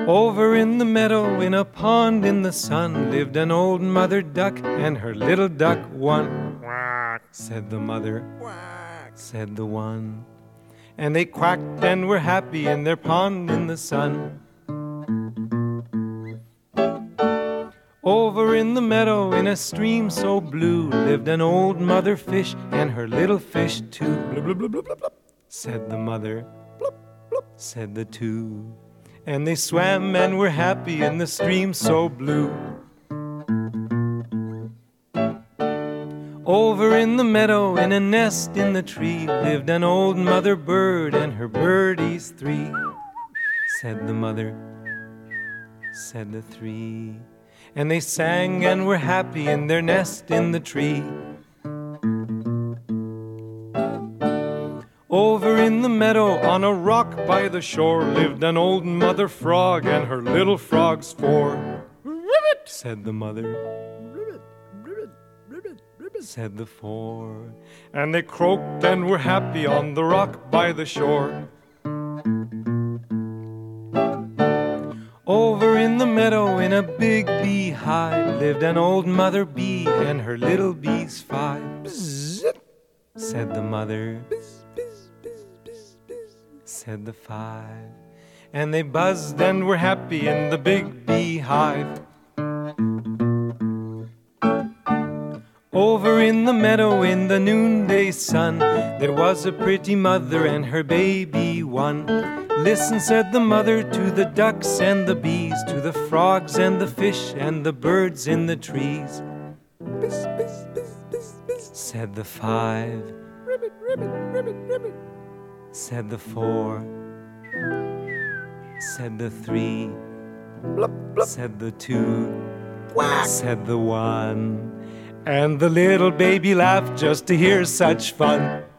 Over in the meadow, in a pond in the sun, lived an old mother duck and her little duck one. Quack, said the mother. Quack, said the one. And they quacked and were happy in their pond in the sun. Over in the meadow, in a stream so blue, lived an old mother fish and her little fish too. Blub, blub, blub, blub, blub, blub, said the mother. Blub, blub, said the two. And they swam and were happy in the stream so blue. Over in the meadow, in a nest in the tree, lived an old mother bird and her birdies three. Said the mother, said the three. And they sang and were happy in their nest in the tree. Over in the meadow, on a rock by the shore, lived an old mother frog and her little frogs four. Ribbit, said the mother. Ribbit, ribbit, ribbit, ribbit, said the four. And they croaked and were happy on the rock by the shore. Over in the meadow, in a big beehive, lived an old mother bee and her little bees five. Bzz, said the mother. Bzz, bzz, bzz, bzz, bzz, said the five. And they buzzed and were happy in the big beehive. Over in the meadow, in the noonday sun, there was a pretty mother and her baby one. Listen, said the mother, to the ducks and the bees, to the frogs and the fish and the birds in the trees. Biss, biss, biss, biss, biss, said the five. Ribbit, ribbit, ribbit, ribbit, said the four. Said the three. Blup, blup, said the two. Quack, said the one. And the little baby laughed just to hear such fun.